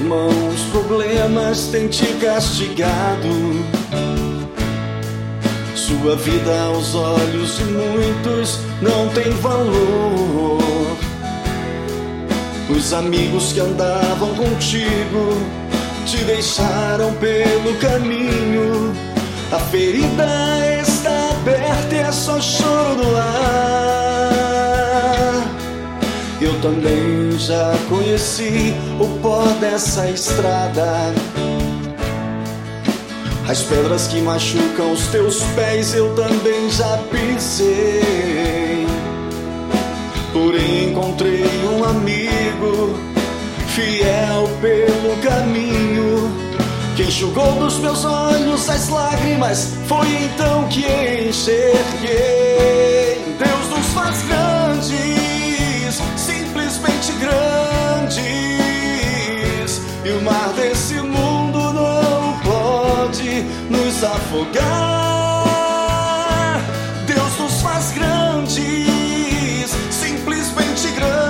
irmão, os problemas têm te castigado. Sua vida aos olhos de muitos não tem valor. Os amigos que andavam contigo te deixaram pelo caminho. A ferida está aberta e é só choro no ar. Eu também já conheci o pó dessa estrada. As pedras que machucam os teus pés eu também já pisei. Porém encontrei um amigo fiel pelo caminho, que enxugou dos meus olhos as lágrimas. Foi então que enxerguei. Deus nos faz grandes, simplesmente grandes, e o mar desse mundo não pode nos afogar. Deus nos faz grandes, simplesmente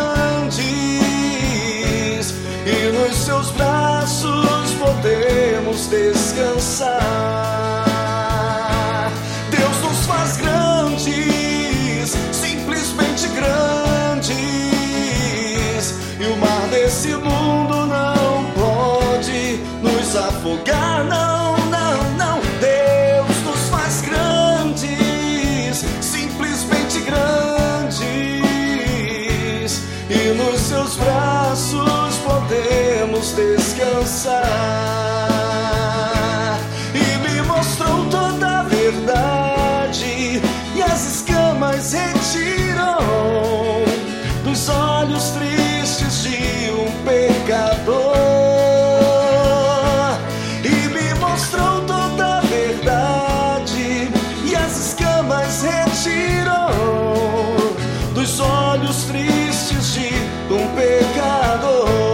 grandes, e nos seus braços podemos descansar. Deus nos faz grandes, simplesmente grandes, e o mar desse mundo não pode nos afogar. Não, não, não. Deus nos faz grandes, simplesmente grandes, e nos seus braços podemos descansar. E me mostrou toda a verdade, e as escamas retiram dos olhos tristes de um pecador. E me mostrou toda a verdade, e as escamas retiram dos olhos tristes de um pecador.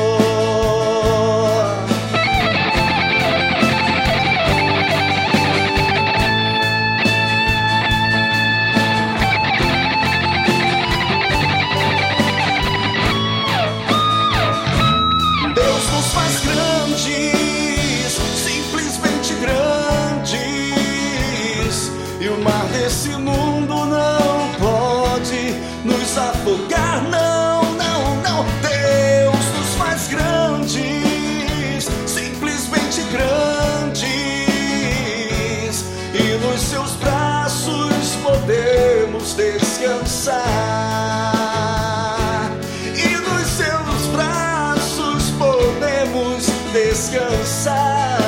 Esse mundo não pode nos afogar. Não, não, não. Deus nos faz grandes, simplesmente grandes, e nos seus braços podemos descansar. E nos seus braços podemos descansar.